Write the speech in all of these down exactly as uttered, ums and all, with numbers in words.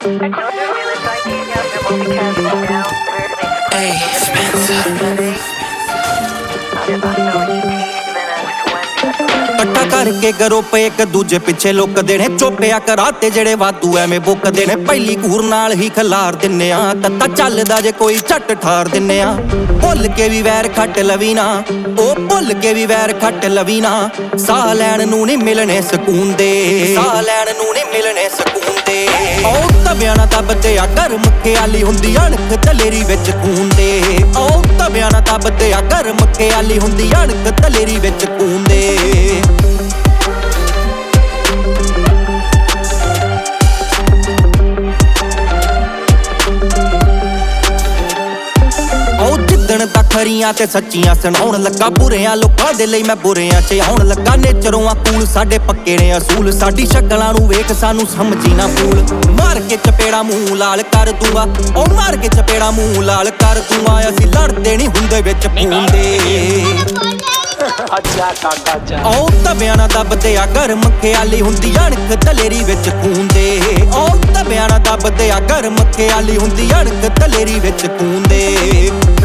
Hey, Spencer. ਇਕੱਠਾ ਕਰਕੇ ਕਰੋ ਪਏ ਇੱਕ ਦੂਜੇ ਪਿੱਛੇ ਲੁੱਕਦੇ ਨੇ ਚੋਪਿਆ ਕਰਾਤੇ ਜਿਹੜੇ ਵਾਧੂ ਐਵੇਂ ਬੁੱਕਦੇ ਨੇ ਪਹਿਲੀ ਕੂਰ ਨਾਲ ਹੀ ਖਲਾਰ ਦਿੰਨੇ ਆ ਤੱਤਾ ਚੱਲਦਾ ਜੇ ਕੋਈ ਝੱਟ ਠਾਰ ਦਿੰਨੇ ਆ ਭੁੱਲ ਕੇ ਵੀ ਵੈਰ ਖੱਟ ਲਵੀ ਨਾ ਉਹ ਭੁੱਲ ਕੇ ਵੀ ਵੈਰ ਖੱਟ ਲਵੀ ਨਾ ਸਾਹ ਲੈਣ ਨੂੰ ਨਹੀਂ ਮਿਲਣੇ ਸਕੂਨ ਦੇ ਸਾਹ ਲੈਣ ਨੂੰ ਨਹੀਂ ਮਿਲਣੇ ਸਕੂਨ ਦੇ ਉਹ ਤਵਿਆਂ ਨਾਲ ਦੱਬਦੇ ਆ ਗਰਮ ਖਿਆਲੀ ਹੁੰਦੀ ਅਣਖ ਦਲੇਰੀ ਵਿੱਚ ਖੂਨ ਦੇ ਉਹ ਤਵਿਆਂ ਨਾਲ ਦੱਬਦੇ ਆ ਗਰਮ ਖਿਆਲੀ ਹੁੰਦੀ ਅਣਖ ਦਲੇਰੀ ਵਿੱਚ ਖੂਨ ਦੇ ਤਾਂ ਖਰੀਆਂ ਤੇ ਸੱਚੀਆਂ ਸੁਣਾਉਣ ਲੱਗਾ ਬੁਰਿਆਂ ਲੋਕਾਂ ਦੇ ਲਈ ਮੈਂ ਬੁਰਿਆਂ 'ਚ ਆਉਣ ਲੱਗਾ ਨੇਚਰੋਂ ਆ ਕੂਲ ਸਾਡੇ ਪੱਕੇ ਨੇ ਅਸੂਲ ਸਾਡੀ ਸ਼ਕਲਾਂ ਨੂੰ ਵੇਖ ਸਾਨੂੰ ਸਮਝੀ ਨਾ ਫੂਲ ਮਾਰ ਕੇ ਚਪੇੜਾ ਮੂੰਹ ਲਾਲ ਕਰ ਦੂੰਗਾ ਉਹ ਮਾਰ ਕੇ ਚਪੇੜਾ ਮੂੰਹ ਲਾਲ ਕਰ ਦੂੰਗਾ ਅਸੀਂ ਲੜਦੇ ਨਹੀਂ ਹੁੰਦੇ ਵਿੱਚ ਖੂਨ ਦੇ ਅੱਛਾ ਕਾਕਾ ਅੱਛਾ ਉਹ ਤਵਿਆਂ ਨਾਲ ਦੱਬਦੇ ਆ ਗਰਮ ਖਿਆਲੀ ਹੁੰਦੀ ਅਣਖ ਦਲੇਰੀ ਵਿੱਚ ਖੂਨ ਦੇ ਉਹ ਤਵਿਆਂ ਨਾਲ ਦੱਬਦੇ ਆ ਗਰਮ ਖਿਆਲੀ ਹੁੰਦੀ ਅਣਖ ਦਲੇਰੀ ਵਿੱਚ ਖੂਨ ਦੇ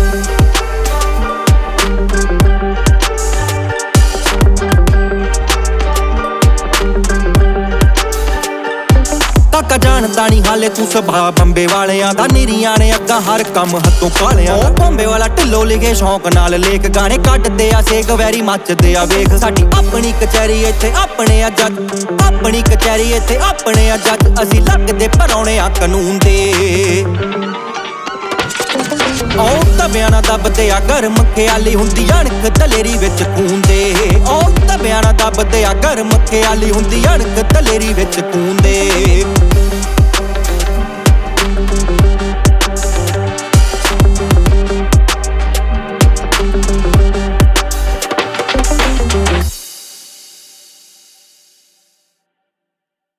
ਕਾਕਾ ਜਾਣਦਾ ਨਹੀਂ ਹਾਲੇ ਤੂੰ ਸੁਭਾਅ ਬੰਬੇ ਵਾਲਿਆਂ ਦਾ ਨਿਰੀਆਂ ਨੇ ਅੱਗਾ ਹਰ ਕੰਮ ਹੱਥੋਂ ਕਾਲਿਆਂ ਉਹ ਬੰਬੇ ਵਾਲਾ ਢਿੱਲੋ ਲਿਖੇ ਸ਼ੌਂਕ ਨਾਲ ਲੇਖ ਗਾਣੇ ਕੱਢਦੇ ਆ ਸੇਕ ਵੈਰੀ ਮੱਚਦੇ ਆ ਵੇਖ ਸਾਡੀ ਆਪਣੀ ਕਚਹਿਰੀ ਇੱਥੇ ਆਪਣੇ ਆ ਜੱਜ ਆਪਣੀ ਕਚਹਿਰੀ ਇੱਥੇ ਆਪਣੇ ਆ ਜੱਜ ਅਸੀਂ ਲੱਗਦੇ ਪਰਾਉਣੇ ਆ ਕਾਨੂੰਨ ਦੇ ਉਹ ਤਵਿਆਂ ਨਾਲ ਦੱਬਦੇ ਆ ਗਰਮ ਖਿਆਲੀ ਹੁੰਦੀ ਅਣਖ ਦਲੇਰੀ ਵਿੱਚ ਖੂਨ ਦੇ ਉਹ ਤਵਿਆਂ ਨਾਲ ਦੱਬਦੇ ਆ ਗਰਮ ਖਿਆਲੀ ਹੁੰਦੀ ਅਣਖ ਦਲੇਰੀ ਵਿੱਚ ਖੂਨ ਦੇ